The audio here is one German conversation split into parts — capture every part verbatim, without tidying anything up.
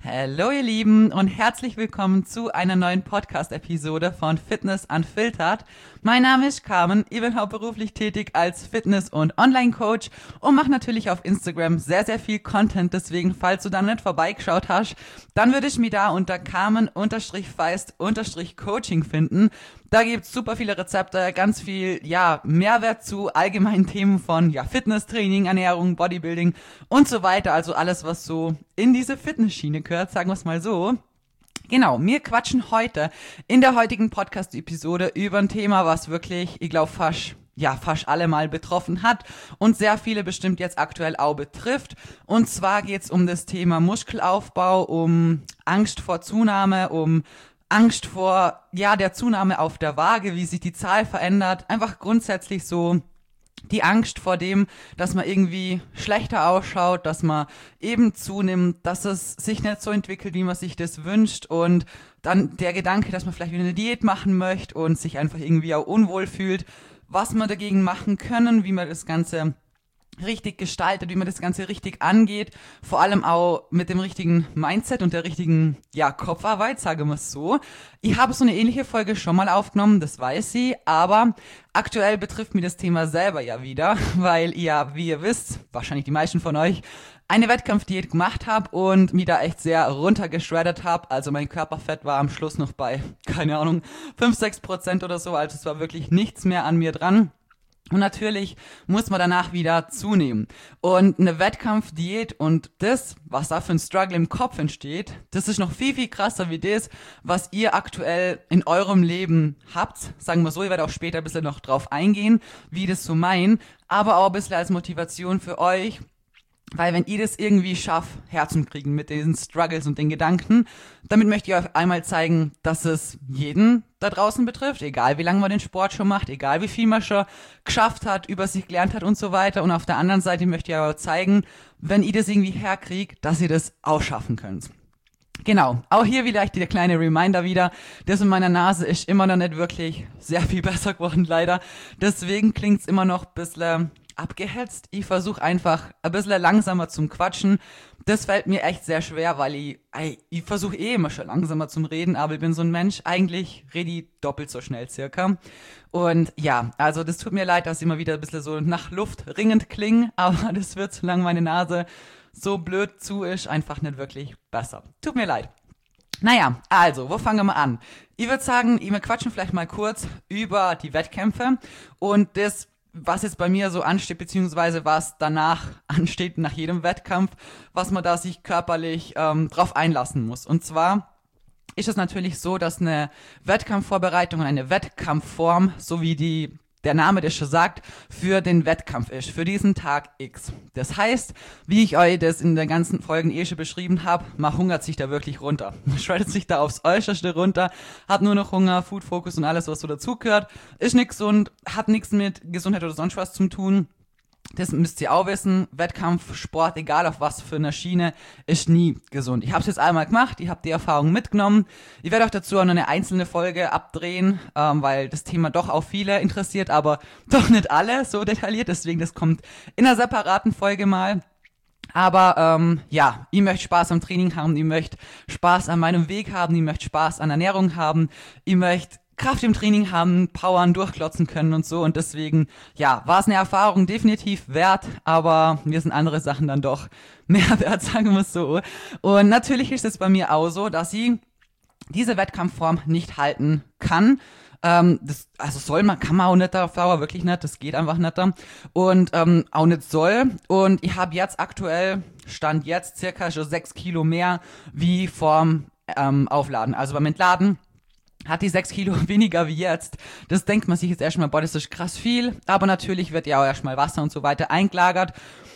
Hallo ihr Lieben und herzlich willkommen zu einer neuen Podcast-Episode von Fitness Unfiltered. Mein Name ist Carmen, ich bin hauptberuflich tätig als Fitness- und Online-Coach und mache natürlich auf Instagram sehr, sehr viel Content. Deswegen, falls du da nicht vorbeigeschaut hast, dann würde ich mich da unter Carmen-Feist-Coaching finden. Da gibt's super viele Rezepte, ganz viel, ja, Mehrwert zu allgemeinen Themen von, ja, Fitnesstraining, Ernährung, Bodybuilding und so weiter. Also alles, was so in diese Fitnessschiene gehört, sagen wir es mal so. Genau, wir quatschen heute in der heutigen Podcast-Episode über ein Thema, was wirklich, ich glaube, fast, ja, fast alle mal betroffen hat und sehr viele bestimmt jetzt aktuell auch betrifft. Und zwar geht's um das Thema Muskelaufbau, um Angst vor Zunahme, um Angst vor, ja, der Zunahme auf der Waage, wie sich die Zahl verändert. Einfach grundsätzlich so die Angst vor dem, dass man irgendwie schlechter ausschaut, dass man eben zunimmt, dass es sich nicht so entwickelt, wie man sich das wünscht. Und dann der Gedanke, dass man vielleicht wieder eine Diät machen möchte und sich einfach irgendwie auch unwohl fühlt, was man dagegen machen können, wie man das Ganze richtig gestaltet, wie man das Ganze richtig angeht, vor allem auch mit dem richtigen Mindset und der richtigen, ja, Kopfarbeit, sagen wir es so. Ich habe so eine ähnliche Folge schon mal aufgenommen, das weiß ich, aber aktuell betrifft mich das Thema selber ja wieder, weil ihr, ja, wie ihr wisst, wahrscheinlich die meisten von euch, eine Wettkampfdiät gemacht habe und mich da echt sehr runtergeschreddert habe. Also mein Körperfett war am Schluss noch bei, keine Ahnung, fünf, sechs Prozent oder so, also es war wirklich nichts mehr an mir dran. Und natürlich muss man danach wieder zunehmen. Und eine Wettkampfdiät und das, was da für ein Struggle im Kopf entsteht, das ist noch viel, viel krasser wie das, was ihr aktuell in eurem Leben habt. Sagen wir so, ich werde auch später ein bisschen noch drauf eingehen, wie das so meinen, aber auch ein bisschen als Motivation für euch. Weil wenn ihr das irgendwie schafft, herzukriegen mit diesen Struggles und den Gedanken, damit möchte ich euch einmal zeigen, dass es jeden da draußen betrifft, egal wie lange man den Sport schon macht, egal wie viel man schon geschafft hat, über sich gelernt hat und so weiter. Und auf der anderen Seite möchte ich euch zeigen, wenn ihr das irgendwie herkriegt, dass ihr das auch schaffen könnt. Genau, auch hier vielleicht der kleine Reminder wieder, das in meiner Nase ist immer noch nicht wirklich sehr viel besser geworden, leider. Deswegen klingt's immer noch ein bisschen abgehetzt. Ich versuche einfach ein bisschen langsamer zum Quatschen. Das fällt mir echt sehr schwer, weil ich, ich versuche eh immer schon langsamer zum Reden, aber ich bin so ein Mensch, eigentlich rede ich doppelt so schnell circa. Und ja, also das tut mir leid, dass ich immer wieder ein bisschen so nach Luft ringend klinge, aber das wird, solange meine Nase so blöd zu ist, einfach nicht wirklich besser. Tut mir leid. Naja, also, wo fangen wir an? Ich würde sagen, wir quatschen vielleicht mal kurz über die Wettkämpfe und das, was jetzt bei mir so ansteht, beziehungsweise was danach ansteht, nach jedem Wettkampf, was man da sich körperlich ähm, drauf einlassen muss. Und zwar ist es natürlich so, dass eine Wettkampfvorbereitung und eine Wettkampfform, so wie die der Name das schon sagt, für den Wettkampf ist, für diesen Tag X. Das heißt, wie ich euch das in den ganzen Folgen eh schon beschrieben habe, man hungert sich da wirklich runter. Man schreitet sich da aufs Äußerste runter, hat nur noch Hunger, Food Focus und alles, was so dazugehört, ist nicht gesund, hat nichts mit Gesundheit oder sonst was zu tun. Das müsst ihr auch wissen, Wettkampfsport, egal auf was für eine Schiene, ist nie gesund. Ich habe es jetzt einmal gemacht, ich habe die Erfahrung mitgenommen. Ich werde auch dazu auch noch eine einzelne Folge abdrehen, ähm, weil das Thema doch auch viele interessiert, aber doch nicht alle so detailliert. Deswegen, das kommt in einer separaten Folge mal. Aber ähm, ja, ich möchte Spaß am Training haben, ich möchte Spaß an meinem Weg haben, ich möchte Spaß an Ernährung haben, ich möchte Kraft im Training haben, powern, durchklotzen können und so. Und deswegen, ja, war es eine Erfahrung definitiv wert, aber mir sind andere Sachen dann doch mehr wert, sagen wir es so. Und natürlich ist es bei mir auch so, dass ich diese Wettkampfform nicht halten kann. Ähm, das, also soll man, kann man auch nicht auf Dauer, wirklich nicht, das geht einfach nicht da. Und ähm, auch nicht soll. Und ich habe jetzt aktuell, Stand jetzt, circa schon sechs Kilo mehr wie vorm ähm, Aufladen. Also beim Entladen hat die sechs Kilo weniger wie jetzt. Das denkt man sich jetzt erstmal, boah, das ist krass viel. Aber natürlich wird ja auch erstmal Wasser und so weiter eingelagert.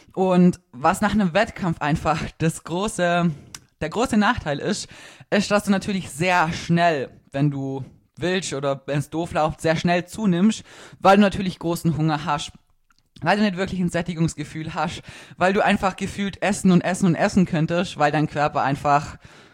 Und was nach einem Wettkampf einfach das große, der große Nachteil ist, ist, dass du natürlich sehr schnell, wenn du willst oder wenn es doof läuft, sehr schnell zunimmst, weil du natürlich großen Hunger hast. Weil du nicht wirklich ein Sättigungsgefühl hast, weil du einfach gefühlt essen und essen und essen könntest, weil dein Körper einfach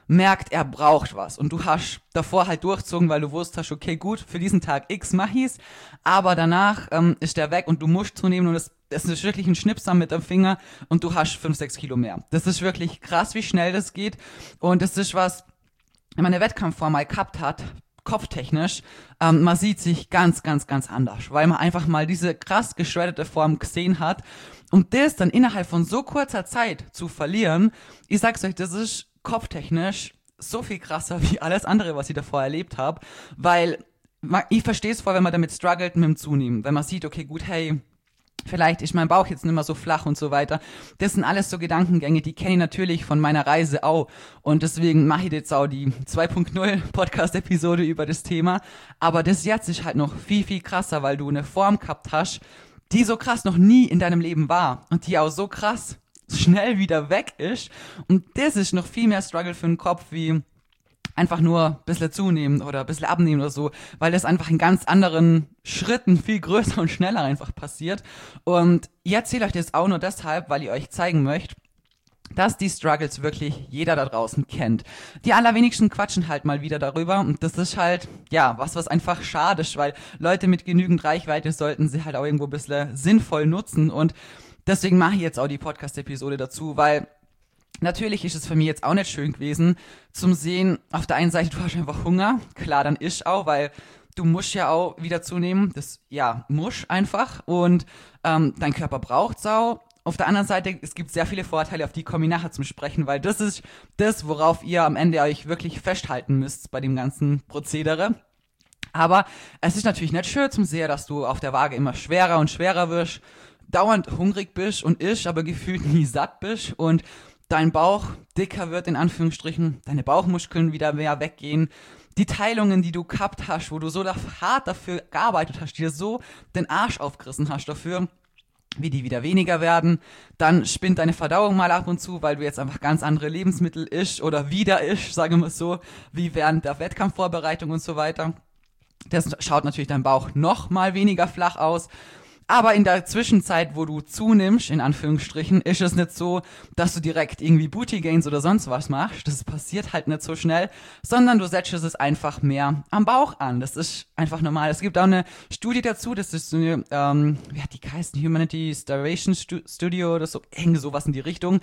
merkt, er braucht was und du hast davor halt durchzogen, weil du wusstest, okay, gut, für diesen Tag X mach ich's, aber danach ähm, ist der weg und du musst zunehmen und es, es ist wirklich ein Schnipsam mit dem Finger und du hast fünf, sechs Kilo mehr. Das ist wirklich krass, wie schnell das geht und das ist was, wenn man eine Wettkampfform mal gehabt hat, kopftechnisch, ähm, man sieht sich ganz, ganz, ganz anders, weil man einfach mal diese krass geschredderte Form gesehen hat und das dann innerhalb von so kurzer Zeit zu verlieren, ich sag's euch, das ist kopftechnisch so viel krasser wie alles andere, was ich davor erlebt habe, weil man, ich verstehe es voll, wenn man damit struggelt mit dem Zunehmen, wenn man sieht, okay, gut, hey, vielleicht ist mein Bauch jetzt nicht mehr so flach und so weiter. Das sind alles so Gedankengänge, die kenne ich natürlich von meiner Reise auch. Und deswegen mache ich jetzt auch die zwei Punkt null Podcast-Episode über das Thema. Aber das jetzt ist halt noch viel, viel krasser, weil du eine Form gehabt hast, die so krass noch nie in deinem Leben war. Und die auch so krass schnell wieder weg ist. Und das ist noch viel mehr Struggle für den Kopf wie einfach nur ein bisschen zunehmen oder ein bisschen abnehmen oder so, weil das einfach in ganz anderen Schritten viel größer und schneller einfach passiert. Und ich erzähle euch das auch nur deshalb, weil ich euch zeigen möchte, dass die Struggles wirklich jeder da draußen kennt. Die allerwenigsten quatschen halt mal wieder darüber und das ist halt, ja, was, was einfach schade ist, weil Leute mit genügend Reichweite sollten sie halt auch irgendwo ein bisschen sinnvoll nutzen und deswegen mache ich jetzt auch die Podcast-Episode dazu, weil natürlich ist es für mich jetzt auch nicht schön gewesen, zum sehen, auf der einen Seite, du hast einfach Hunger, klar, dann isch auch, weil du musst ja auch wieder zunehmen, das, ja, musst einfach und ähm, dein Körper braucht's auch. Auf der anderen Seite, es gibt sehr viele Vorteile, auf die komme ich nachher zum Sprechen, weil das ist das, worauf ihr am Ende euch wirklich festhalten müsst bei dem ganzen Prozedere. Aber es ist natürlich nicht schön zum sehen, dass du auf der Waage immer schwerer und schwerer wirst, dauernd hungrig bist und isch, aber gefühlt nie satt bist und dein Bauch dicker wird, in Anführungsstrichen, deine Bauchmuskeln wieder mehr weggehen, die Teilungen, die du gehabt hast, wo du so hart dafür gearbeitet hast, dir so den Arsch aufgerissen hast dafür, wie die wieder weniger werden, dann spinnt deine Verdauung mal ab und zu, weil du jetzt einfach ganz andere Lebensmittel isch oder wieder isch, sagen wir es so, wie während der Wettkampfvorbereitung und so weiter. Das schaut natürlich dein Bauch noch mal weniger flach aus. Aber in der Zwischenzeit, wo du zunimmst, in Anführungsstrichen, ist es nicht so, dass du direkt irgendwie Booty Gains oder sonst was machst. Das passiert halt nicht so schnell, sondern du setzt es einfach mehr am Bauch an. Das ist einfach normal. Es gibt auch eine Studie dazu, das ist so eine, ähm, wie hat die geheißen? Humanity Starvation Studio oder so, irgendwie sowas in die Richtung.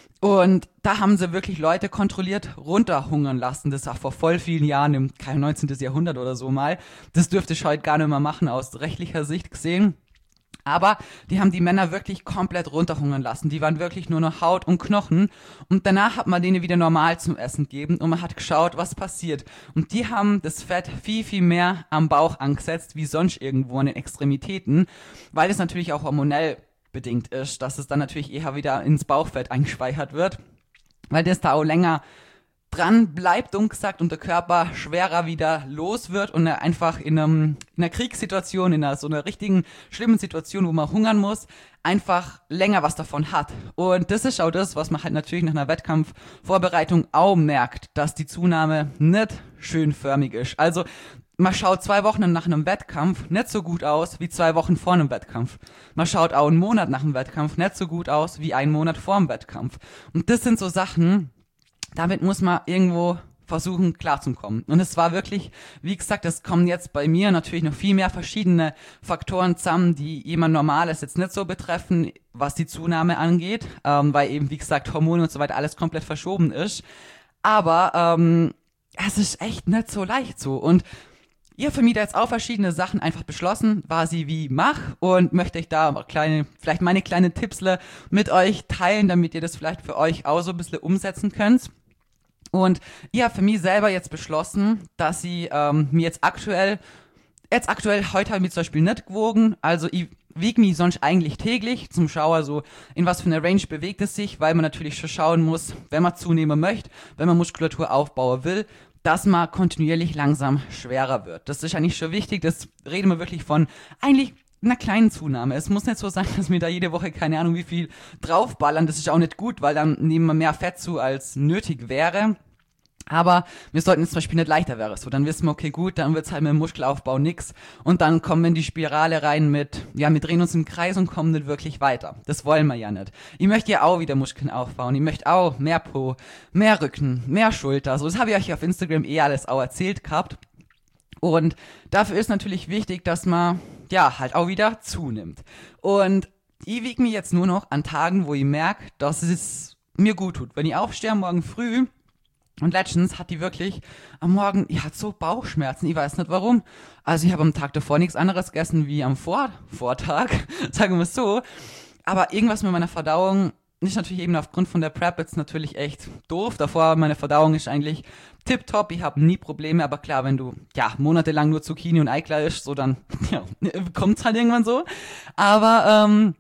Und da haben sie wirklich Leute kontrolliert runterhungern lassen. Das war vor voll vielen Jahren, im neunzehnten Jahrhundert oder so mal. Das dürfte ich heute gar nicht mehr machen, aus rechtlicher Sicht gesehen. Aber die haben die Männer wirklich komplett runterhungern lassen. Die waren wirklich nur noch Haut und Knochen. Und danach hat man denen wieder normal zum Essen gegeben und man hat geschaut, was passiert. Und die haben das Fett viel, viel mehr am Bauch angesetzt, wie sonst irgendwo an den Extremitäten, weil es natürlich auch hormonell bedingt ist, dass es dann natürlich eher wieder ins Bauchfett eingespeichert wird, weil das da auch länger dran bleibt, dumm gesagt, und der Körper schwerer wieder los wird und er einfach in, einem, in einer Kriegssituation, in einer so einer richtigen schlimmen Situation, wo man hungern muss, einfach länger was davon hat. Und das ist auch das, was man halt natürlich nach einer Wettkampfvorbereitung auch merkt, dass die Zunahme nicht schön förmig ist. Also man schaut zwei Wochen nach einem Wettkampf nicht so gut aus wie zwei Wochen vor einem Wettkampf. Man schaut auch einen Monat nach einem Wettkampf nicht so gut aus wie einen Monat vor dem Wettkampf. Und das sind so Sachen, damit muss man irgendwo versuchen, klarzukommen. Und es war wirklich, wie gesagt, es kommen jetzt bei mir natürlich noch viel mehr verschiedene Faktoren zusammen, die jemand Normales jetzt nicht so betreffen, was die Zunahme angeht, ähm, weil eben, wie gesagt, Hormone und so weiter alles komplett verschoben ist. Aber ähm, es ist echt nicht so leicht so. Und ich habe für mich da jetzt auch verschiedene Sachen einfach beschlossen, was ich wie mach und möchte ich da kleine, vielleicht meine kleinen Tipps mit euch teilen, damit ihr das vielleicht für euch auch so ein bisschen umsetzen könnt. Und ich habe für mich selber jetzt beschlossen, dass ich ähm, mir jetzt aktuell, jetzt aktuell, heute habe ich mich zum Beispiel nicht gewogen, also ich wiege mich sonst eigentlich täglich zum Schauer so, in was für eine Range bewegt es sich, weil man natürlich schon schauen muss, wenn man zunehmen möchte, wenn man Muskulatur aufbauen will, dass man kontinuierlich langsam schwerer wird. Das ist eigentlich schon wichtig, das reden wir wirklich von eigentlich einer kleinen Zunahme. Es muss nicht so sein, dass wir da jede Woche keine Ahnung wie viel draufballern, das ist auch nicht gut, weil dann nehmen wir mehr Fett zu, als nötig wäre. Aber wir sollten es zum Beispiel nicht leichter werden. So, dann wissen wir, okay, gut, dann wird's halt mit dem Muskelaufbau nix. Und dann kommen wir in die Spirale rein mit, ja, wir drehen uns im Kreis und kommen nicht wirklich weiter. Das wollen wir ja nicht. Ich möchte ja auch wieder Muskeln aufbauen. Ich möchte auch mehr Po, mehr Rücken, mehr Schulter. So, das habe ich euch auf Instagram eh alles auch erzählt gehabt. Und dafür ist natürlich wichtig, dass man, ja, halt auch wieder zunimmt. Und ich wiege mich jetzt nur noch an Tagen, wo ich merke, dass es mir gut tut. Wenn ich aufstehe morgen früh, und letztens hat die wirklich am Morgen, die hat so Bauchschmerzen, ich weiß nicht warum. Also ich habe am Tag davor nichts anderes gegessen wie am Vor Vortag, sagen wir es so. Aber irgendwas mit meiner Verdauung ist natürlich eben aufgrund von der Prep jetzt natürlich echt doof. Davor, meine Verdauung ist eigentlich tipptopp, ich habe nie Probleme. Aber klar, wenn du ja monatelang nur Zucchini und Eiklar isst, so dann ja, kommt's halt irgendwann so. Aber ähm,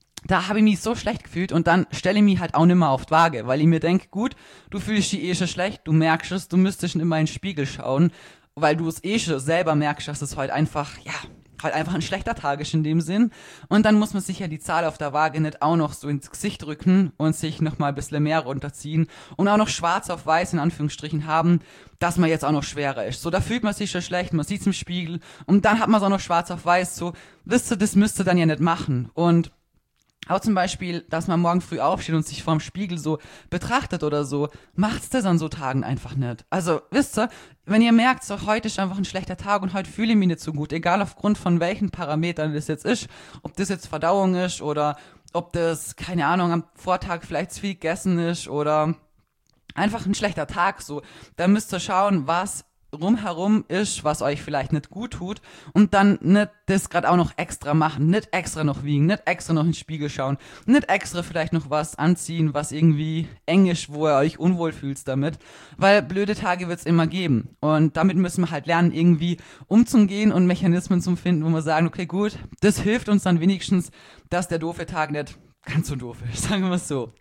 da habe ich mich so schlecht gefühlt und dann stelle ich mich halt auch nicht mehr auf die Waage, weil ich mir denke, gut, du fühlst dich eh schon schlecht, du merkst es, du müsstest schon immer in den Spiegel schauen, weil du es eh schon selber merkst, dass es halt einfach, ja, halt einfach ein schlechter Tag ist in dem Sinn. Und dann muss man sich ja die Zahl auf der Waage nicht auch noch so ins Gesicht drücken und sich nochmal ein bisschen mehr runterziehen und auch noch schwarz auf weiß in Anführungsstrichen haben, dass man jetzt auch noch schwerer ist. So, da fühlt man sich schon schlecht, man sieht's im Spiegel und dann hat man es auch noch schwarz auf weiß, so, wisst ihr, das müsst ihr dann ja nicht machen. Und auch zum Beispiel, dass man morgen früh aufsteht und sich vorm Spiegel so betrachtet oder so, macht's das an so Tagen einfach nicht. Also, wisst ihr, wenn ihr merkt, so heute ist einfach ein schlechter Tag und heute fühle ich mich nicht so gut, egal aufgrund von welchen Parametern das jetzt ist, ob das jetzt Verdauung ist oder ob das, keine Ahnung, am Vortag vielleicht zu viel gegessen ist oder einfach ein schlechter Tag, so, dann müsst ihr schauen, was rumherum ist, was euch vielleicht nicht gut tut und dann nicht das gerade auch noch extra machen, nicht extra noch wiegen, nicht extra noch in den Spiegel schauen, nicht extra vielleicht noch was anziehen, was irgendwie eng ist, wo ihr euch unwohl fühlt damit, weil blöde Tage wird's immer geben und damit müssen wir halt lernen, irgendwie umzugehen und Mechanismen zu finden, wo wir sagen, okay, gut, das hilft uns dann wenigstens, dass der doofe Tag nicht ganz so doof ist, sagen wir es so.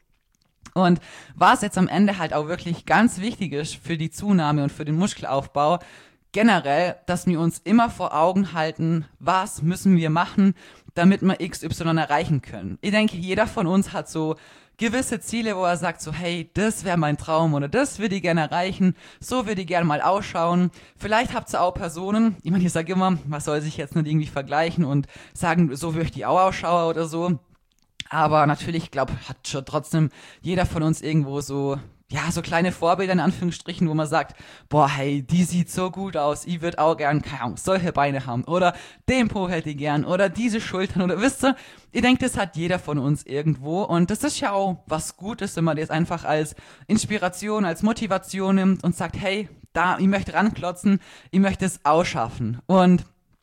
Und was jetzt am Ende halt auch wirklich ganz wichtig ist für die Zunahme und für den Muskelaufbau, generell, dass wir uns immer vor Augen halten, was müssen wir machen, damit wir X Y erreichen können. Ich denke, jeder von uns hat so gewisse Ziele, wo er sagt so, hey, das wäre mein Traum oder das würde ich gerne erreichen, so würde ich gerne mal ausschauen. Vielleicht habt ihr auch Personen, ich meine, ich sage immer, man soll sich jetzt nicht irgendwie vergleichen und sagen, so möchte ich auch ausschauen oder so. Aber natürlich, ich glaube, hat schon trotzdem jeder von uns irgendwo so, ja, so kleine Vorbilder in Anführungsstrichen, wo man sagt, boah, hey, die sieht so gut aus, ich würde auch gern, keine Ahnung, solche Beine haben oder den Po hätte ich gern oder diese Schultern oder wisst ihr, ich denke, das hat jeder von uns irgendwo und das ist ja auch was Gutes, wenn man das einfach als Inspiration, als Motivation nimmt und sagt, hey, da, ich möchte ranklotzen, ich möchte es ausschaffen und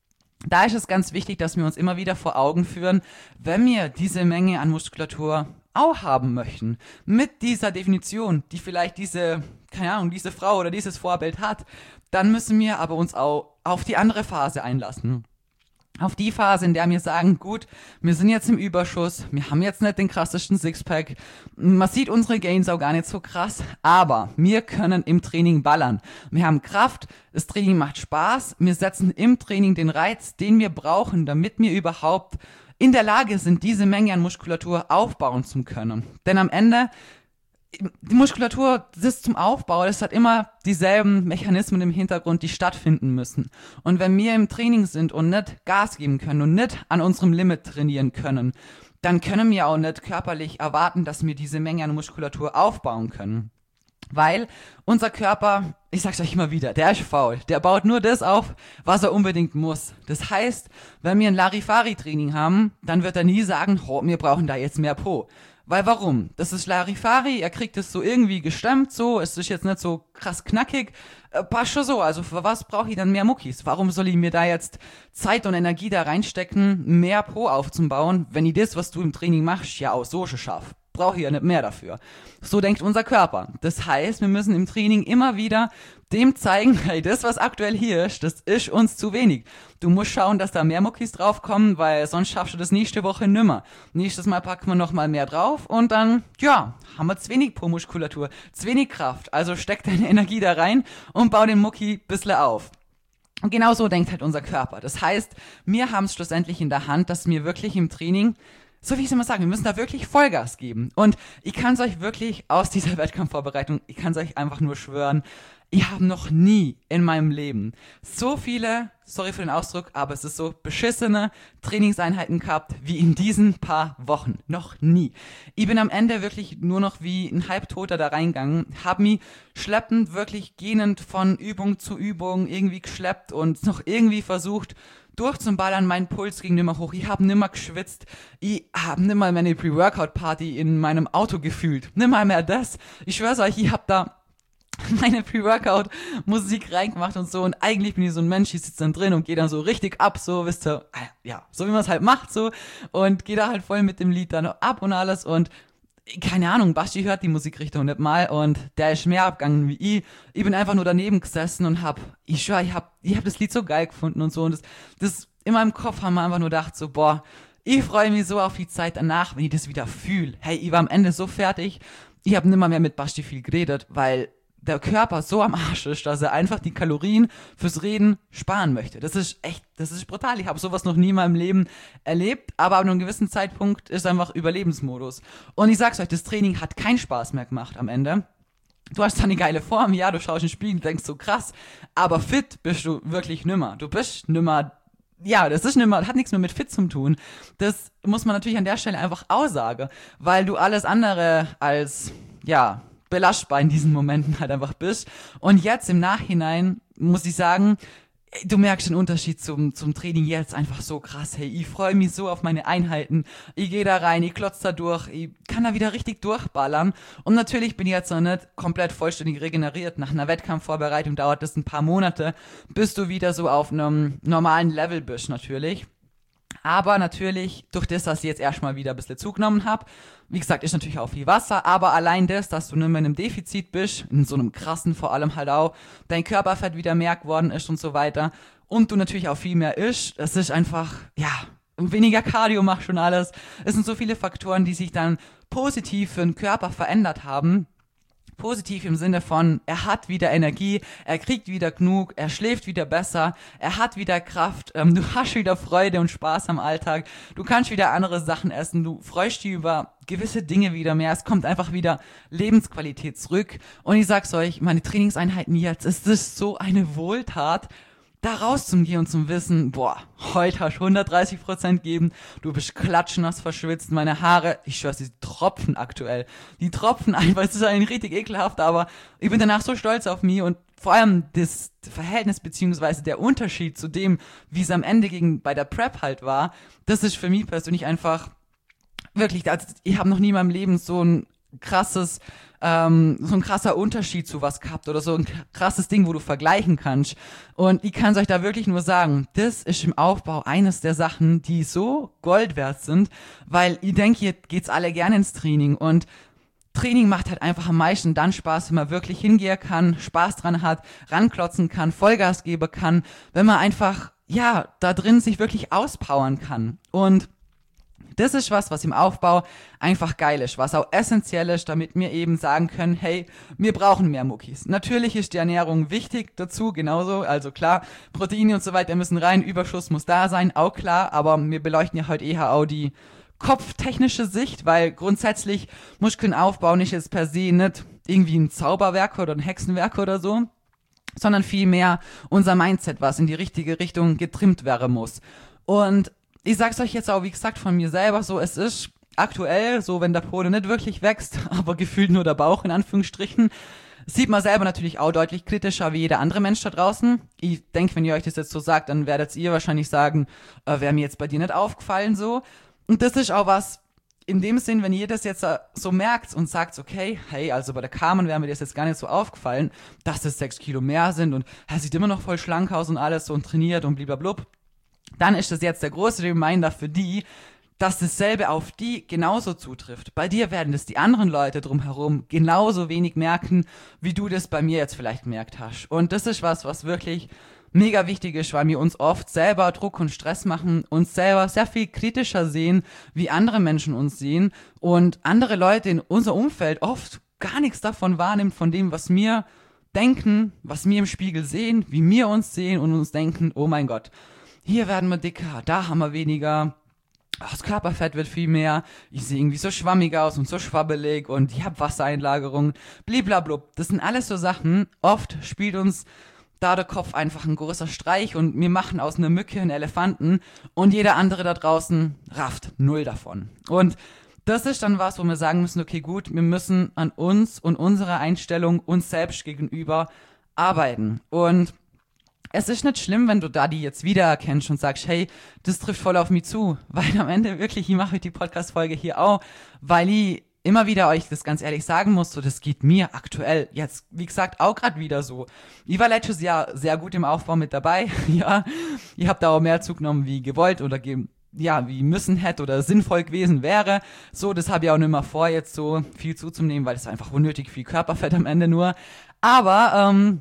da ist es ganz wichtig, dass wir uns immer wieder vor Augen führen, wenn wir diese Menge an Muskulatur auch haben möchten, mit dieser Definition, die vielleicht diese, keine Ahnung, diese Frau oder dieses Vorbild hat, dann müssen wir aber uns auch auf die andere Phase einlassen. Auf die Phase, in der wir sagen, gut, wir sind jetzt im Überschuss, wir haben jetzt nicht den krassesten Sixpack, man sieht unsere Gains auch gar nicht so krass, aber wir können im Training ballern. Wir haben Kraft, das Training macht Spaß, wir setzen im Training den Reiz, den wir brauchen, damit wir überhaupt in der Lage sind, diese Menge an Muskulatur aufbauen zu können. Denn am Ende, die Muskulatur, das ist zum Aufbau, das hat immer dieselben Mechanismen im Hintergrund, die stattfinden müssen. Und wenn wir im Training sind und nicht Gas geben können und nicht an unserem Limit trainieren können, dann können wir auch nicht körperlich erwarten, dass wir diese Menge an Muskulatur aufbauen können. Weil unser Körper, ich sag's euch immer wieder, der ist faul. Der baut nur das auf, was er unbedingt muss. Das heißt, wenn wir ein Larifari-Training haben, dann wird er nie sagen, oh, wir brauchen da jetzt mehr Po. Weil warum? Das ist Larifari, er kriegt es so irgendwie gestemmt, so, es ist jetzt nicht so krass knackig, äh, passt schon so, also für was brauche ich dann mehr Muckis? Warum soll ich mir da jetzt Zeit und Energie da reinstecken, mehr Po aufzubauen, wenn ich das, was du im Training machst, ja auch so schon schaff? Brauche ich ja nicht mehr dafür. So denkt unser Körper. Das heißt, wir müssen im Training immer wieder dem zeigen, hey, das, was aktuell hier ist, das ist uns zu wenig. Du musst schauen, dass da mehr Muckis draufkommen, weil sonst schaffst du das nächste Woche nimmer. Nächstes Mal packen wir nochmal mehr drauf und dann, ja, haben wir zu wenig Po-Muskulatur, zu wenig Kraft. Also steck deine Energie da rein und bau den Mucki ein bisschen auf. Und genau so denkt halt unser Körper. Das heißt, wir haben es schlussendlich in der Hand, dass wir wirklich im Training so wie ich es immer sage, wir müssen da wirklich Vollgas geben. Und ich kann es euch wirklich aus dieser Wettkampfvorbereitung, ich kann es euch einfach nur schwören, ich habe noch nie in meinem Leben so viele, sorry für den Ausdruck, aber es ist so beschissene Trainingseinheiten gehabt wie in diesen paar Wochen. Noch nie. Ich bin am Ende wirklich nur noch wie ein Halbtoter da reingegangen, habe mich schleppend, wirklich gähnend von Übung zu Übung irgendwie geschleppt und noch irgendwie versucht, durchzuballern. Mein Puls ging nimmer hoch, ich habe nimmer geschwitzt, ich habe nimmer meine Pre-Workout-Party in meinem Auto gefühlt. Nimmer mehr das. Ich schwör's euch, ich habe da meine Pre-Workout-Musik reingemacht und so und eigentlich bin ich so ein Mensch, ich sitze dann drin und gehe dann so richtig ab, so, wisst ihr, ja, so wie man es halt macht, so und gehe da halt voll mit dem Lied dann ab und alles und keine Ahnung, Basti hört die Musikrichtung nicht mal und der ist mehr abgegangen wie ich. Ich bin einfach nur daneben gesessen und hab, ich schwör, ich hab, ich hab das Lied so geil gefunden und so und das, das in meinem Kopf haben wir einfach nur gedacht so, boah, ich freue mich so auf die Zeit danach, wenn ich das wieder fühle. Hey, ich war am Ende so fertig, ich habe nimmer mehr mit Basti viel geredet, weil der Körper so am Arsch ist, dass er einfach die Kalorien fürs Reden sparen möchte. Das ist echt, das ist brutal. Ich habe sowas noch nie in meinem Leben erlebt, aber ab einem gewissen Zeitpunkt ist einfach Überlebensmodus. Und ich sag's euch, das Training hat keinen Spaß mehr gemacht am Ende. Du hast zwar eine geile Form, ja, du schaust in den Spiegel und denkst so krass, aber fit bist du wirklich nimmer. Du bist nimmer, ja, das ist nimmer, hat nichts mehr mit fit zu tun. Das muss man natürlich an der Stelle einfach aussagen, weil du alles andere als, ja, belastbar in diesen Momenten halt einfach bist. Und jetzt im Nachhinein muss ich sagen, du merkst den Unterschied zum, zum Training jetzt einfach so krass. Hey, ich freue mich so auf meine Einheiten. Ich gehe da rein, ich klotz da durch, ich kann da wieder richtig durchballern. Und natürlich bin ich jetzt noch nicht komplett vollständig regeneriert. Nach einer Wettkampfvorbereitung dauert das ein paar Monate, bis du wieder so auf einem normalen Level bist natürlich. Aber natürlich, durch das, dass ich jetzt erstmal wieder ein bisschen zugenommen habe, wie gesagt, ist natürlich auch viel Wasser, aber allein das, dass du nicht mehr in einem Defizit bist, in so einem krassen vor allem halt auch, dein Körperfett wieder mehr geworden ist und so weiter und du natürlich auch viel mehr isst, das ist einfach, ja, weniger Cardio macht schon alles. Es sind so viele Faktoren, die sich dann positiv für den Körper verändert haben. Positiv im Sinne von, er hat wieder Energie, er kriegt wieder genug, er schläft wieder besser, er hat wieder Kraft, ähm, du hast wieder Freude und Spaß am Alltag, du kannst wieder andere Sachen essen, du freust dich über gewisse Dinge wieder mehr, es kommt einfach wieder Lebensqualität zurück. Und ich sag's euch, meine Trainingseinheiten jetzt, es ist so eine Wohltat, da rauszugehen und zum Wissen, boah, heute hast du hundertdreißig Prozent gegeben, du bist klatschnass verschwitzt, meine Haare, ich schwör's, die tropfen aktuell, die tropfen einfach, es ist eigentlich richtig ekelhaft, aber ich bin danach so stolz auf mich und vor allem das Verhältnis beziehungsweise der Unterschied zu dem, wie es am Ende gegen bei der Prep halt war, das ist für mich persönlich einfach wirklich, also ich habe noch nie in meinem Leben so ein krasses, ähm, so ein krasser Unterschied zu was gehabt oder so ein krasses Ding, wo du vergleichen kannst. Und ich kann es euch da wirklich nur sagen, das ist im Aufbau eines der Sachen, die so Gold wert sind, weil ich denke, hier geht's alle gerne ins Training und Training macht halt einfach am meisten dann Spaß, wenn man wirklich hingehen kann, Spaß dran hat, ranklotzen kann, Vollgas geben kann, wenn man einfach, ja, da drin sich wirklich auspowern kann. Und das ist was, was im Aufbau einfach geil ist, was auch essentiell ist, damit wir eben sagen können, hey, wir brauchen mehr Muckis. Natürlich ist die Ernährung wichtig dazu, genauso, also klar, Proteine und so weiter müssen rein, Überschuss muss da sein, auch klar, aber wir beleuchten ja heute eher auch die kopftechnische Sicht, weil grundsätzlich Muskelaufbau nicht jetzt per se nicht irgendwie ein Zauberwerk oder ein Hexenwerk oder so, sondern vielmehr unser Mindset, was in die richtige Richtung getrimmt werden muss. Und ich sag's euch jetzt auch, wie gesagt, von mir selber so, es ist aktuell so, wenn der Pode nicht wirklich wächst, aber gefühlt nur der Bauch in Anführungsstrichen, sieht man selber natürlich auch deutlich kritischer wie jeder andere Mensch da draußen. Ich denke, wenn ihr euch das jetzt so sagt, dann werdet ihr wahrscheinlich sagen, äh, wäre mir jetzt bei dir nicht aufgefallen so. Und das ist auch was, in dem Sinn, wenn ihr das jetzt äh, so merkt und sagt, okay, hey, also bei der Carmen wäre mir das jetzt gar nicht so aufgefallen, dass das sechs Kilo mehr sind und er sieht immer noch voll schlank aus und alles so und trainiert und bliblablub, dann ist das jetzt der große Reminder für die, dass dasselbe auf die genauso zutrifft. Bei dir werden das die anderen Leute drumherum genauso wenig merken, wie du das bei mir jetzt vielleicht gemerkt hast. Und das ist was, was wirklich mega wichtig ist, weil wir uns oft selber Druck und Stress machen, uns selber sehr viel kritischer sehen, wie andere Menschen uns sehen und andere Leute in unser Umfeld oft gar nichts davon wahrnimmt, von dem, was wir denken, was wir im Spiegel sehen, wie wir uns sehen und uns denken, oh mein Gott, hier werden wir dicker, da haben wir weniger. ach, das Körperfett wird viel mehr, ich sehe irgendwie so schwammig aus und so schwabbelig und ich habe Wassereinlagerung, bliblablub. Das sind alles so Sachen, oft spielt uns da der Kopf einfach ein großer Streich und wir machen aus einer Mücke einen Elefanten und jeder andere da draußen rafft null davon. Und das ist dann was, wo wir sagen müssen, okay, gut, wir müssen an uns und unserer Einstellung uns selbst gegenüber arbeiten. Und es ist nicht schlimm, wenn du da die jetzt wiedererkennst und sagst, hey, das trifft voll auf mich zu, weil am Ende wirklich, ich mache die Podcast-Folge hier auch, weil ich immer wieder euch das ganz ehrlich sagen muss, so, das geht mir aktuell jetzt, wie gesagt, auch gerade wieder so. Ich war letztes Jahr sehr gut im Aufbau mit dabei, ja, ich habe da auch mehr zugenommen wie gewollt oder ge ja, wie müssen hätte oder sinnvoll gewesen wäre. So, das habe ich auch nicht mehr vor, jetzt so viel zuzunehmen, weil es einfach unnötig viel Körperfett am Ende nur. Aber, ähm,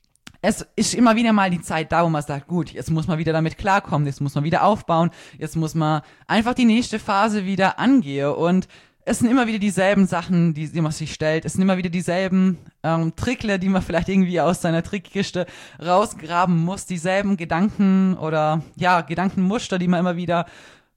es ist immer wieder mal die Zeit da, wo man sagt, gut, jetzt muss man wieder damit klarkommen, jetzt muss man wieder aufbauen, jetzt muss man einfach die nächste Phase wieder angehen und es sind immer wieder dieselben Sachen, die, die man sich stellt, es sind immer wieder dieselben ähm, Trickle, die man vielleicht irgendwie aus seiner Trickkiste rausgraben muss, dieselben Gedanken oder ja, Gedankenmuster, die man immer wieder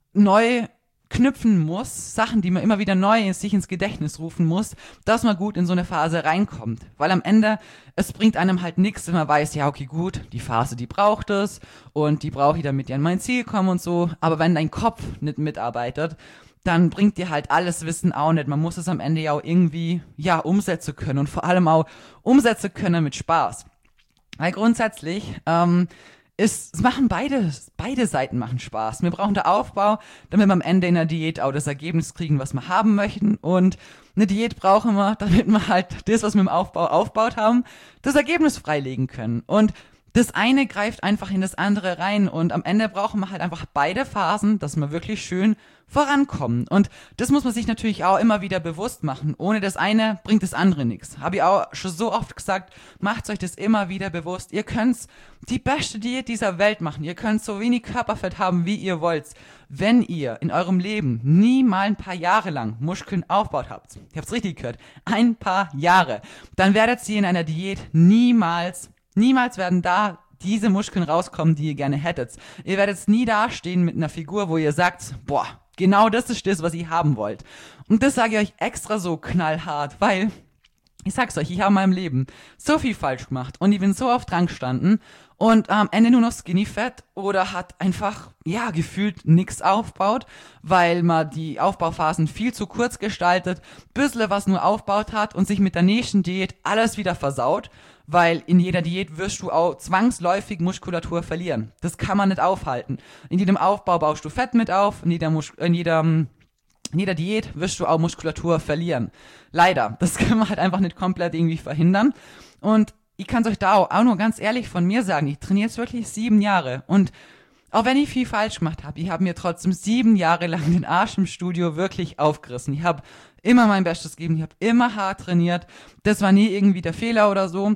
neu knüpfen muss, Sachen, die man immer wieder neu sich ins Gedächtnis rufen muss, dass man gut in so eine Phase reinkommt. Weil am Ende, es bringt einem halt nichts, wenn man weiß, ja, okay, gut, die Phase, die braucht es und die brauche ich, damit ich an mein Ziel komme und so. Aber wenn dein Kopf nicht mitarbeitet, dann bringt dir halt alles Wissen auch nicht. Man muss es am Ende ja auch irgendwie, ja, umsetzen können und vor allem auch umsetzen können mit Spaß. Weil grundsätzlich, ähm, ist, es machen beide, beide Seiten machen Spaß. Wir brauchen den Aufbau, damit wir am Ende in der Diät auch das Ergebnis kriegen, was wir haben möchten. Und eine Diät brauchen wir, damit wir halt das, was wir im Aufbau aufgebaut haben, das Ergebnis freilegen können. Und das eine greift einfach in das andere rein und am Ende brauchen wir halt einfach beide Phasen, dass wir wirklich schön vorankommen. Und das muss man sich natürlich auch immer wieder bewusst machen. Ohne das eine bringt das andere nichts. Habe ich auch schon so oft gesagt, macht euch das immer wieder bewusst. Ihr könnt die beste Diät dieser Welt machen. Ihr könnt so wenig Körperfett haben, wie ihr wollt. Wenn ihr in eurem Leben nie mal ein paar Jahre lang Muskeln aufgebaut habt, ihr habt es richtig gehört, ein paar Jahre, dann werdet ihr in einer Diät niemals Niemals werden da diese Muskeln rauskommen, die ihr gerne hättet. Ihr werdet nie dastehen mit einer Figur, wo ihr sagt, boah, genau das ist das, was ihr haben wollt. Und das sage ich euch extra so knallhart, weil, ich sag's euch, ich habe in meinem Leben so viel falsch gemacht und ich bin so oft dran gestanden und am Ende nur noch Skinny Fat oder hat einfach, ja, gefühlt nix aufgebaut, weil man die Aufbauphasen viel zu kurz gestaltet, bisschen was nur aufgebaut hat und sich mit der nächsten Diät alles wieder versaut, weil in jeder Diät wirst du auch zwangsläufig Muskulatur verlieren. Das kann man nicht aufhalten. In jedem Aufbau baust du Fett mit auf, in jeder, Mus- in jeder, in jeder Diät wirst du auch Muskulatur verlieren. Leider. Das kann man halt einfach nicht komplett irgendwie verhindern. Und ich kann es euch da auch, auch nur ganz ehrlich von mir sagen, ich trainiere jetzt wirklich sieben Jahre und auch wenn ich viel falsch gemacht habe, ich habe mir trotzdem sieben Jahre lang den Arsch im Studio wirklich aufgerissen. Ich habe immer mein Bestes gegeben, ich habe immer hart trainiert. Das war nie irgendwie der Fehler oder so.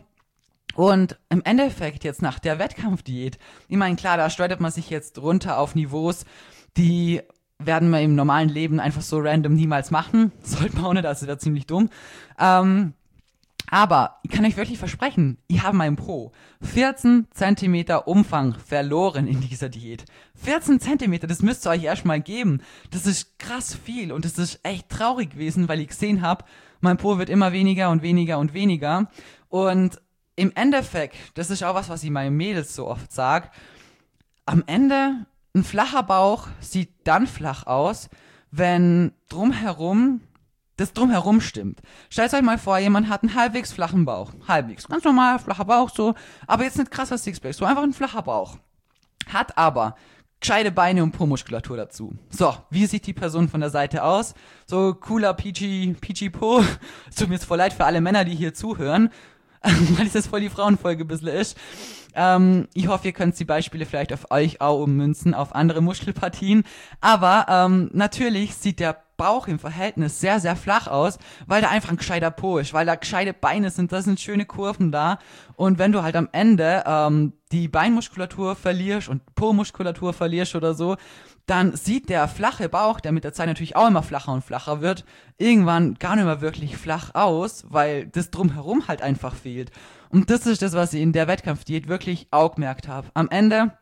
Und im Endeffekt jetzt nach der Wettkampfdiät, ich meine, klar, da steuert man sich jetzt runter auf Niveaus, die werden wir im normalen Leben einfach so random niemals machen. Sollte man auch nicht, das wäre ziemlich dumm. Ähm, aber ich kann euch wirklich versprechen, ich habe meinem Po vierzehn Zentimeter Umfang verloren in dieser Diät. vierzehn Zentimeter, das müsst ihr euch erstmal geben. Das ist krass viel und das ist echt traurig gewesen, weil ich gesehen habe, mein Po wird immer weniger und weniger und weniger. Und im Endeffekt, das ist auch was, was ich meinen Mädels so oft sage, am Ende, ein flacher Bauch sieht dann flach aus, wenn drumherum, das drumherum stimmt. Stellt euch mal vor, jemand hat einen halbwegs flachen Bauch. Halbwegs, ganz normal, flacher Bauch so, aber jetzt nicht krasser Sixpack, so einfach ein flacher Bauch. Hat aber gescheite Beine und Po-Muskulatur dazu. So, wie sieht die Person von der Seite aus? So cooler Peachy, Peachy Po. Es tut mir jetzt voll leid für alle Männer, die hier zuhören, weil es jetzt voll die Frauenfolge ein bisschen ist. Ähm, ich hoffe, ihr könnt die Beispiele vielleicht auf euch auch ummünzen, auf andere Muskelpartien. Aber ähm, natürlich sieht der Bauch im Verhältnis sehr, sehr flach aus, weil da einfach ein gescheiter Po ist, weil da gescheite Beine sind, da sind schöne Kurven da. Und wenn du halt am Ende ähm, die Beinmuskulatur verlierst und Po-Muskulatur verlierst oder so, dann sieht der flache Bauch, der mit der Zeit natürlich auch immer flacher und flacher wird, irgendwann gar nicht mehr wirklich flach aus, weil das Drumherum halt einfach fehlt. Und das ist das, was ich in der Wettkampfdiät wirklich auch gemerkt habe. Am Ende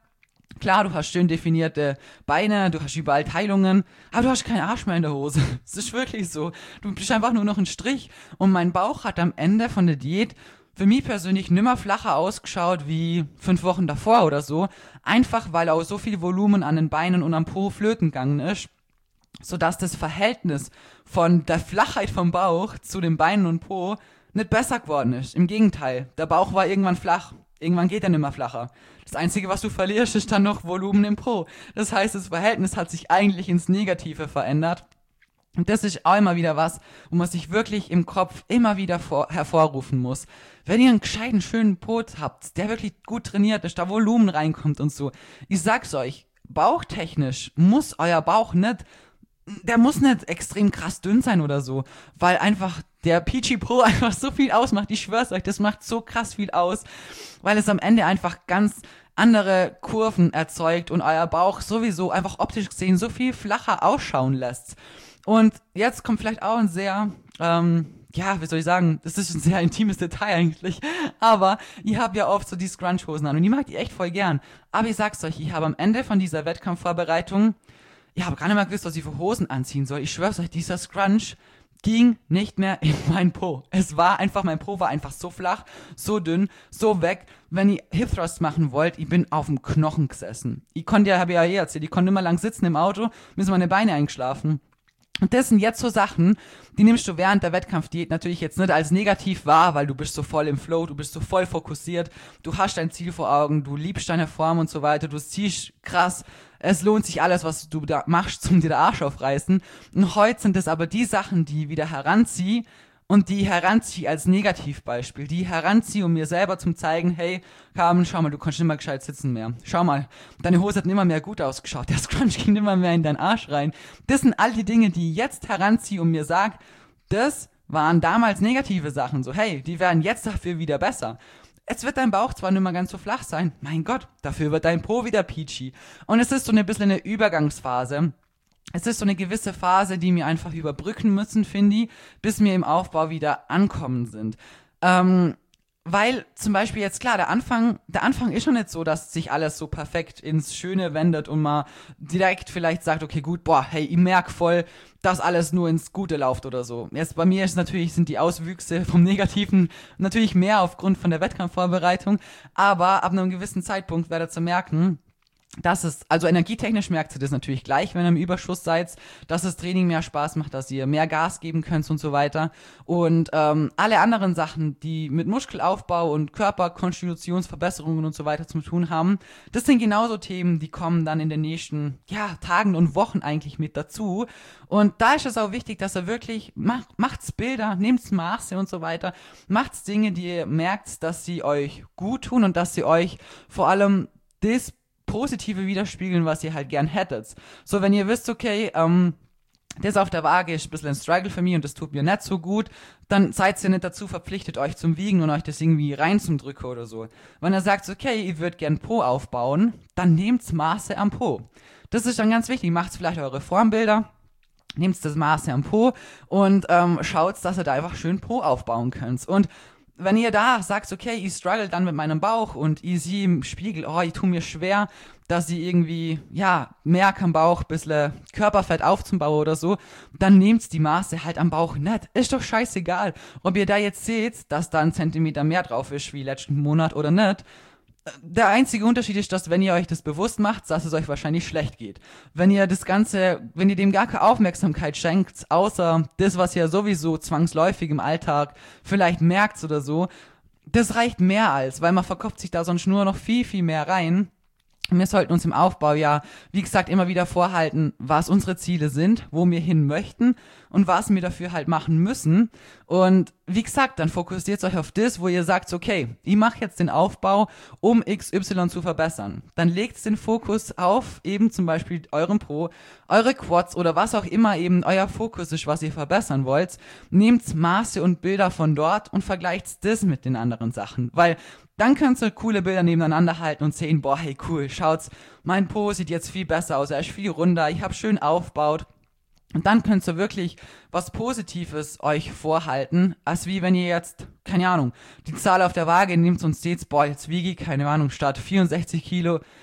Klar, du hast schön definierte Beine, du hast überall Teilungen, aber du hast keinen Arsch mehr in der Hose. Es ist wirklich so. Du bist einfach nur noch ein Strich. Und mein Bauch hat am Ende von der Diät für mich persönlich nimmer flacher ausgeschaut wie fünf Wochen davor oder so. Einfach, weil auch so viel Volumen an den Beinen und am Po flöten gegangen ist, sodass das Verhältnis von der Flachheit vom Bauch zu den Beinen und Po nicht besser geworden ist. Im Gegenteil, der Bauch war irgendwann flach. Irgendwann geht er nicht mehr flacher. Das Einzige, was du verlierst, ist dann noch Volumen im Po. Das heißt, das Verhältnis hat sich eigentlich ins Negative verändert. Und das ist auch immer wieder was, wo man sich wirklich im Kopf immer wieder vor, hervorrufen muss. Wenn ihr einen gescheiten, schönen Po habt, der wirklich gut trainiert ist, da Volumen reinkommt und so. Ich sag's euch, bauchtechnisch muss euer Bauch nicht, der muss nicht extrem krass dünn sein oder so, weil einfach der Peachy Po einfach so viel ausmacht. Ich schwör's euch, das macht so krass viel aus, weil es am Ende einfach ganz andere Kurven erzeugt und euer Bauch sowieso einfach optisch gesehen so viel flacher ausschauen lässt. Und jetzt kommt vielleicht auch ein sehr, ähm, ja, wie soll ich sagen, das ist ein sehr intimes Detail eigentlich, aber ich habe ja oft so die Scrunch-Hosen an und ich mag die echt voll gern. Aber ich sag's euch, ich habe am Ende von dieser Wettkampfvorbereitung, ich habe gar nicht mehr gewusst, was ich für Hosen anziehen soll. Ich schwör's euch, dieser Scrunch ging nicht mehr in mein Po. Es war einfach, mein Po war einfach so flach, so dünn, so weg. Wenn ich Hip Thrust machen wollt, ich bin auf dem Knochen gesessen. Ich konnte ja, habe ich ja eh erzählt, ich konnte immer lang sitzen im Auto, mir sind meine Beine eingeschlafen. Und das sind jetzt so Sachen, die nimmst du während der Wettkampfdiät natürlich jetzt nicht als negativ wahr, weil du bist so voll im Flow, du bist so voll fokussiert, du hast dein Ziel vor Augen, du liebst deine Form und so weiter, du ziehst krass, es lohnt sich alles, was du da machst, zum dir den Arsch aufreißen. Und heute sind es aber die Sachen, die ich wieder heranziehe und die heranziehe als Negativbeispiel, die heranziehe, um mir selber zu zeigen, hey, Carmen, schau mal, du kannst nicht mehr gescheit sitzen mehr. Schau mal, deine Hose hat nicht mehr mehr gut ausgeschaut, der Scrunch ging nicht mehr mehr in deinen Arsch rein. Das sind all die Dinge, die ich jetzt heranziehe und mir sag, das waren damals negative Sachen, so hey, die werden jetzt dafür wieder besser. Jetzt wird dein Bauch zwar nicht mehr ganz so flach sein, mein Gott, dafür wird dein Po wieder peachy. Und es ist so ein bisschen eine Übergangsphase. Es ist so eine gewisse Phase, die wir einfach überbrücken müssen, finde ich, bis wir im Aufbau wieder ankommen sind. Ähm, weil zum Beispiel jetzt klar, der Anfang, der Anfang ist schon nicht so, dass sich alles so perfekt ins Schöne wendet und man direkt vielleicht sagt, okay, gut, boah, hey, ich merk voll, dass alles nur ins Gute läuft oder so. Jetzt bei mir ist natürlich, sind die Auswüchse vom Negativen natürlich mehr aufgrund von der Wettkampfvorbereitung, aber ab einem gewissen Zeitpunkt werdet ihr merken, dass es, also energietechnisch merkt ihr das natürlich gleich, wenn ihr im Überschuss seid, dass das Training mehr Spaß macht, dass ihr mehr Gas geben könnt und so weiter. Und ähm, alle anderen Sachen, die mit Muskelaufbau und Körperkonstitutionsverbesserungen und so weiter zu tun haben, das sind genauso Themen, die kommen dann in den nächsten ja, Tagen und Wochen eigentlich mit dazu. Und da ist es auch wichtig, dass ihr wirklich, macht, macht's Bilder, nehmt's Maße und so weiter, macht's Dinge, die ihr merkt, dass sie euch gut tun und dass sie euch vor allem das Positive widerspiegeln, was ihr halt gern hättet. So, wenn ihr wisst, okay, ähm, das auf der Waage ist ein bisschen ein Struggle für mich und das tut mir nicht so gut, dann seid ihr nicht dazu verpflichtet, euch zum Wiegen und euch das irgendwie rein zum Drücken oder so. Wenn ihr sagt, okay, ihr würdet gern Po aufbauen, dann nehmt's Maße am Po. Das ist dann ganz wichtig. Macht vielleicht eure Formbilder, nehmt das Maße am Po und ähm, schaut, dass ihr da einfach schön Po aufbauen könnt. Und wenn ihr da sagt, okay, ich struggle dann mit meinem Bauch und ich sehe im Spiegel, oh, ich tue mir schwer, dass ich irgendwie, ja, merke am Bauch, ein bisschen Körperfett aufzubauen oder so, dann nehmt die Maße halt am Bauch nicht. Ist doch scheißegal, ob ihr da jetzt seht, dass da ein Zentimeter mehr drauf ist wie letzten Monat oder nicht. Der einzige Unterschied ist, dass wenn ihr euch das bewusst macht, dass es euch wahrscheinlich schlecht geht. Wenn ihr das Ganze, wenn ihr dem gar keine Aufmerksamkeit schenkt, außer das, was ihr sowieso zwangsläufig im Alltag vielleicht merkt oder so, das reicht mehr als, weil man verkopft sich da sonst nur noch viel, viel mehr rein. Wir sollten uns im Aufbau ja, wie gesagt, immer wieder vorhalten, was unsere Ziele sind, wo wir hin möchten und was wir dafür halt machen müssen. Und wie gesagt, dann fokussiert euch auf das, wo ihr sagt, okay, ich mache jetzt den Aufbau, um X Y zu verbessern. Dann legt den Fokus auf eben zum Beispiel euren Po, eure Quads oder was auch immer eben euer Fokus ist, was ihr verbessern wollt. Nehmt Maße und Bilder von dort und vergleicht das mit den anderen Sachen, weil dann könnt ihr coole Bilder nebeneinander halten und sehen, boah, hey, cool, schaut's, mein Po sieht jetzt viel besser aus, er ist viel runder, ich habe schön aufgebaut. Und dann könnt ihr wirklich was Positives euch vorhalten, als wie wenn ihr jetzt, keine Ahnung, die Zahl auf der Waage nehmt und seht, boah, jetzt wiege ich, keine Ahnung, statt vierundsechzig Kilo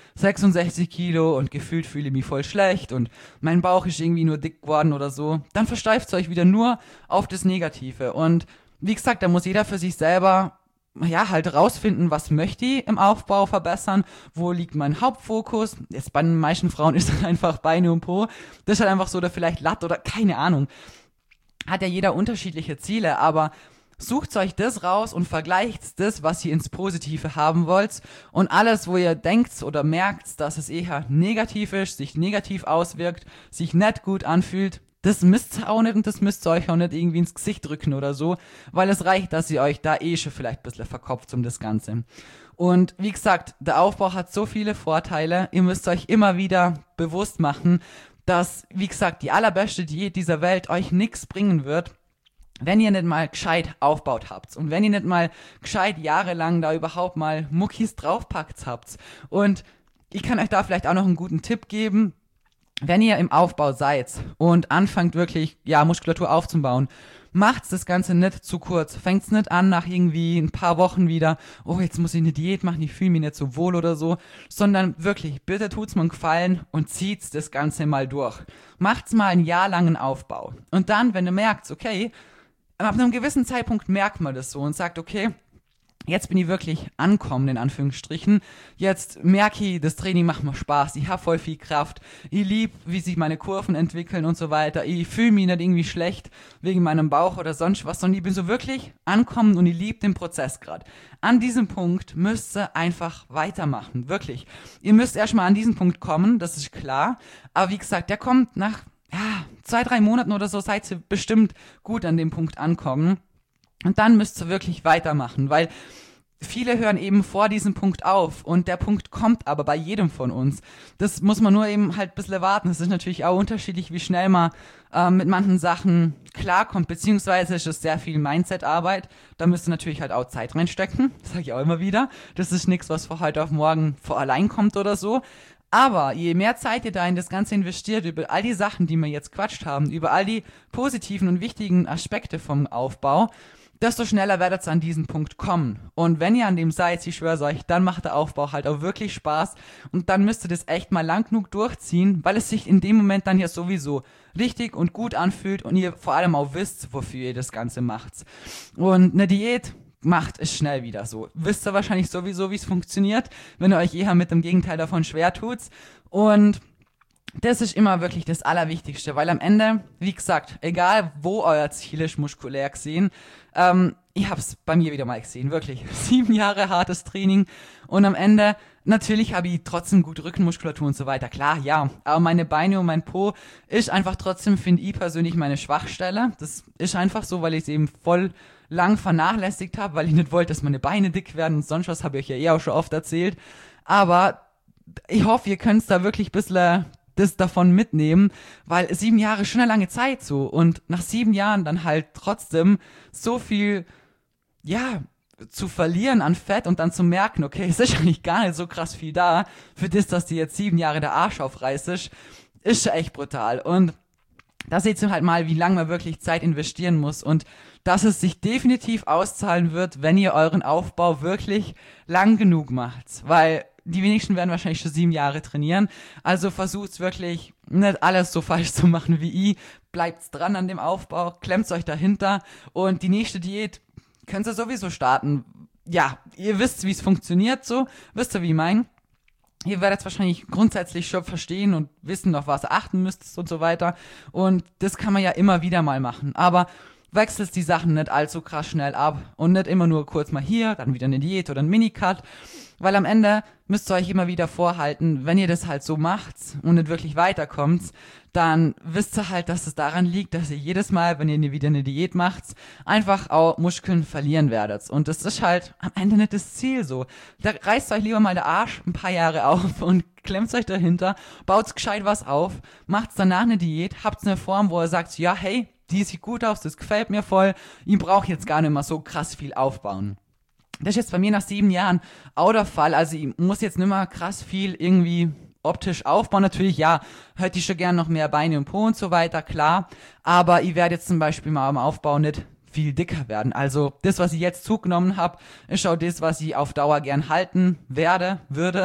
sechsundsechzig Kilo und gefühlt fühle ich mich voll schlecht und mein Bauch ist irgendwie nur dick geworden oder so, dann versteift euch wieder nur auf das Negative. Und wie gesagt, da muss jeder für sich selber ja, halt rausfinden, was möchte ich im Aufbau verbessern, wo liegt mein Hauptfokus. Jetzt bei den meisten Frauen ist das einfach Beine und Po. Das ist halt einfach so, oder vielleicht Latt oder keine Ahnung. Hat ja jeder unterschiedliche Ziele, aber sucht euch das raus und vergleicht das, was ihr ins Positive haben wollt, und alles, wo ihr denkt oder merkt, dass es eher negativ ist, sich negativ auswirkt, sich nicht gut anfühlt, das müsst ihr auch nicht und das müsst ihr euch auch nicht irgendwie ins Gesicht drücken oder so, weil es reicht, dass ihr euch da eh schon vielleicht ein bisschen verkopft um das Ganze. Und wie gesagt, der Aufbau hat so viele Vorteile, ihr müsst euch immer wieder bewusst machen, dass, wie gesagt, die allerbeste Diät dieser Welt euch nichts bringen wird, wenn ihr nicht mal gescheit aufbaut habt und wenn ihr nicht mal gescheit jahrelang da überhaupt mal Muckis draufpackt habt. Und ich kann euch da vielleicht auch noch einen guten Tipp geben. Wenn ihr im Aufbau seid und anfangt wirklich, ja, Muskulatur aufzubauen, macht's das Ganze nicht zu kurz. Fängt's nicht an nach irgendwie ein paar Wochen wieder, oh, jetzt muss ich eine Diät machen, ich fühle mich nicht so wohl oder so, sondern wirklich, bitte tut's mir einen Gefallen und zieht's das Ganze mal durch. Macht's mal einen jahrlangen Aufbau. Und dann, wenn du merkst, okay, ab einem gewissen Zeitpunkt merkt man das so und sagt, okay, jetzt bin ich wirklich ankommen, in Anführungsstrichen. Jetzt merke ich, das Training macht mir Spaß. Ich habe voll viel Kraft. Ich liebe, wie sich meine Kurven entwickeln und so weiter. Ich fühle mich nicht irgendwie schlecht wegen meinem Bauch oder sonst was, sondern ich bin so wirklich ankommen und ich liebe den Prozess gerade. An diesem Punkt müsst ihr einfach weitermachen. Wirklich. Ihr müsst erstmal an diesen Punkt kommen, das ist klar. Aber wie gesagt, der kommt nach ja, zwei, drei Monaten oder so, seid ihr bestimmt gut an dem Punkt ankommen. Und dann müsst ihr wirklich weitermachen, weil viele hören eben vor diesem Punkt auf und der Punkt kommt aber bei jedem von uns. Das muss man nur eben halt ein bisschen warten. Es ist natürlich auch unterschiedlich, wie schnell man äh, mit manchen Sachen klarkommt, beziehungsweise ist es sehr viel Mindset-Arbeit. Da müsst ihr natürlich halt auch Zeit reinstecken, das sage ich auch immer wieder. Das ist nichts, was von heute auf morgen vor allein kommt oder so. Aber je mehr Zeit ihr da in das Ganze investiert, über all die Sachen, die wir jetzt quatscht haben, über all die positiven und wichtigen Aspekte vom Aufbau, desto schneller werdet ihr an diesen Punkt kommen. Und wenn ihr an dem seid, ich schwör's euch, dann macht der Aufbau halt auch wirklich Spaß. Und dann müsst ihr das echt mal lang genug durchziehen, weil es sich in dem Moment dann ja sowieso richtig und gut anfühlt und ihr vor allem auch wisst, wofür ihr das Ganze macht. Und eine Diät macht es schnell wieder so. Wisst ihr wahrscheinlich sowieso, wie es funktioniert, wenn ihr euch eher mit dem Gegenteil davon schwer tut. Und das ist immer wirklich das Allerwichtigste, weil am Ende, wie gesagt, egal wo euer Ziel ist, muskulär gesehen, ähm, ich hab's bei mir wieder mal gesehen, wirklich. Sieben Jahre hartes Training und am Ende, natürlich habe ich trotzdem gute Rückenmuskulatur und so weiter, klar, ja, aber meine Beine und mein Po ist einfach trotzdem, finde ich persönlich, meine Schwachstelle. Das ist einfach so, weil ich es eben voll lang vernachlässigt habe, weil ich nicht wollte, dass meine Beine dick werden und sonst was, habe ich euch ja eh auch schon oft erzählt, aber ich hoffe, ihr könnt da wirklich ein bisschen das davon mitnehmen, weil sieben Jahre ist schon eine lange Zeit so und nach sieben Jahren dann halt trotzdem so viel, ja, zu verlieren an Fett und dann zu merken, okay, es ist eigentlich gar nicht so krass viel da, für das, dass die jetzt sieben Jahre der Arsch aufreißt, ist, ist schon echt brutal. Und da seht ihr halt mal, wie lange man wirklich Zeit investieren muss und dass es sich definitiv auszahlen wird, wenn ihr euren Aufbau wirklich lang genug macht, weil die wenigsten werden wahrscheinlich schon sieben Jahre trainieren, also versucht's wirklich nicht alles so falsch zu machen wie ich, bleibt's dran an dem Aufbau, klemmt's euch dahinter und die nächste Diät könnt ihr sowieso starten. Ja, ihr wisst, wie es funktioniert so, wisst ihr, wie ich mein? Ihr werdet es wahrscheinlich grundsätzlich schon verstehen und wissen, auf was ihr achten müsst und so weiter und das kann man ja immer wieder mal machen, aber wechselt die Sachen nicht allzu krass schnell ab und nicht immer nur kurz mal hier, dann wieder eine Diät oder ein Minicut, weil am Ende müsst ihr euch immer wieder vorhalten, wenn ihr das halt so macht und nicht wirklich weiterkommt, dann wisst ihr halt, dass es daran liegt, dass ihr jedes Mal, wenn ihr wieder eine Diät macht, einfach auch Muskeln verlieren werdet. Und das ist halt am Ende nicht das Ziel so. Da reißt euch lieber mal der Arsch ein paar Jahre auf und klemmt euch dahinter, baut gescheit was auf, macht danach eine Diät, habt eine Form, wo ihr sagt, ja hey, die sieht gut aus, das gefällt mir voll, ich brauche jetzt gar nicht mehr so krass viel aufbauen. Das ist jetzt bei mir nach sieben Jahren auch der Fall, also ich muss jetzt nicht mehr krass viel irgendwie optisch aufbauen. Natürlich, ja, hätte ich schon gern noch mehr Beine und Po und so weiter, klar, aber ich werde jetzt zum Beispiel mal am Aufbau nicht viel dicker werden. Also das, was ich jetzt zugenommen habe, ist auch das, was ich auf Dauer gern halten werde, würde,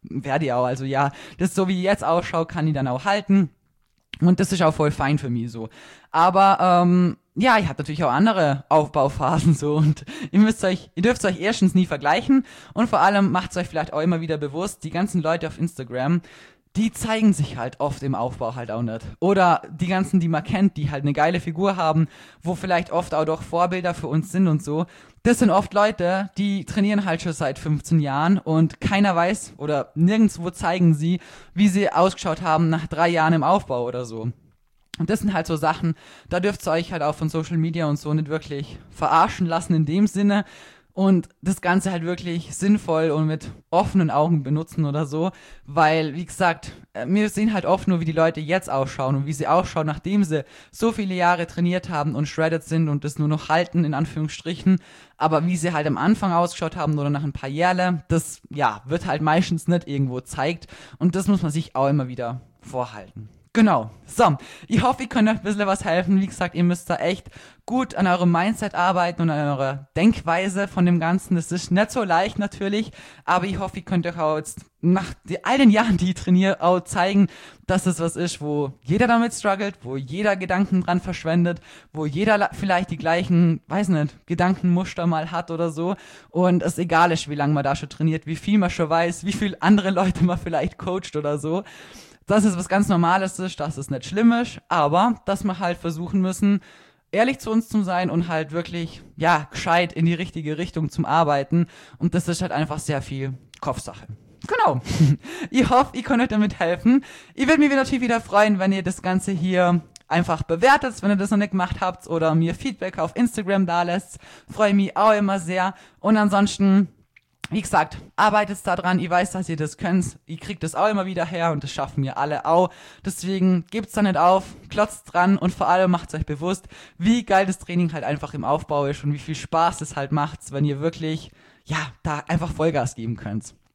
werde ich auch. Also ja, das so wie ich jetzt ausschaue, kann ich dann auch halten. Und das ist auch voll fein für mich so. Aber ähm, ja, ich habe natürlich auch andere Aufbauphasen so und ihr müsst euch, ihr dürft euch erstens nie vergleichen und vor allem macht es euch vielleicht auch immer wieder bewusst, die ganzen Leute auf Instagram, die zeigen sich halt oft im Aufbau halt auch nicht. Oder die ganzen, die man kennt, die halt eine geile Figur haben, wo vielleicht oft auch doch Vorbilder für uns sind und so. Das sind oft Leute, die trainieren halt schon seit fünfzehn Jahren und keiner weiß oder nirgendwo zeigen sie, wie sie ausgeschaut haben nach drei Jahren im Aufbau oder so. Und das sind halt so Sachen, da dürft ihr euch halt auch von Social Media und so nicht wirklich verarschen lassen in dem Sinne und das Ganze halt wirklich sinnvoll und mit offenen Augen benutzen oder so, weil, wie gesagt, wir sehen halt oft nur, wie die Leute jetzt ausschauen und wie sie ausschauen, nachdem sie so viele Jahre trainiert haben und shredded sind und das nur noch halten, in Anführungsstrichen, aber wie sie halt am Anfang ausgeschaut haben oder nach ein paar Jahren, das, ja, wird halt meistens nicht irgendwo gezeigt und das muss man sich auch immer wieder vorhalten. Genau. So, ich hoffe, ich könnt euch ein bisschen was helfen. Wie gesagt, ihr müsst da echt gut an eurem Mindset arbeiten und an eurer Denkweise von dem Ganzen. Das ist nicht so leicht natürlich, aber ich hoffe, ihr könnt euch auch jetzt nach all den Jahren, die ich trainiere, auch zeigen, dass es was ist, wo jeder damit struggelt, wo jeder Gedanken dran verschwendet, wo jeder vielleicht die gleichen, weiß nicht, Gedankenmuster mal hat oder so und es egal ist, wie lange man da schon trainiert, wie viel man schon weiß, wie viele andere Leute man vielleicht coacht oder so. Dass es was ganz Normales ist, dass es nicht schlimm ist, aber dass wir halt versuchen müssen, ehrlich zu uns zu sein und halt wirklich, ja, gescheit in die richtige Richtung zum Arbeiten. Und das ist halt einfach sehr viel Kopfsache. Genau. Ich hoffe, ich kann euch damit helfen. Ich würde mich natürlich wieder freuen, wenn ihr das Ganze hier einfach bewertet, wenn ihr das noch nicht gemacht habt oder mir Feedback auf Instagram da lässt. Freue mich auch immer sehr. Und ansonsten, wie gesagt, arbeitet da dran, ich weiß, dass ihr das könnt, ihr kriegt das auch immer wieder her und das schaffen wir alle auch. Deswegen gebt's da nicht auf, klotzt dran und vor allem macht's euch bewusst, wie geil das Training halt einfach im Aufbau ist und wie viel Spaß es halt macht, wenn ihr wirklich, ja, da einfach Vollgas geben könnt.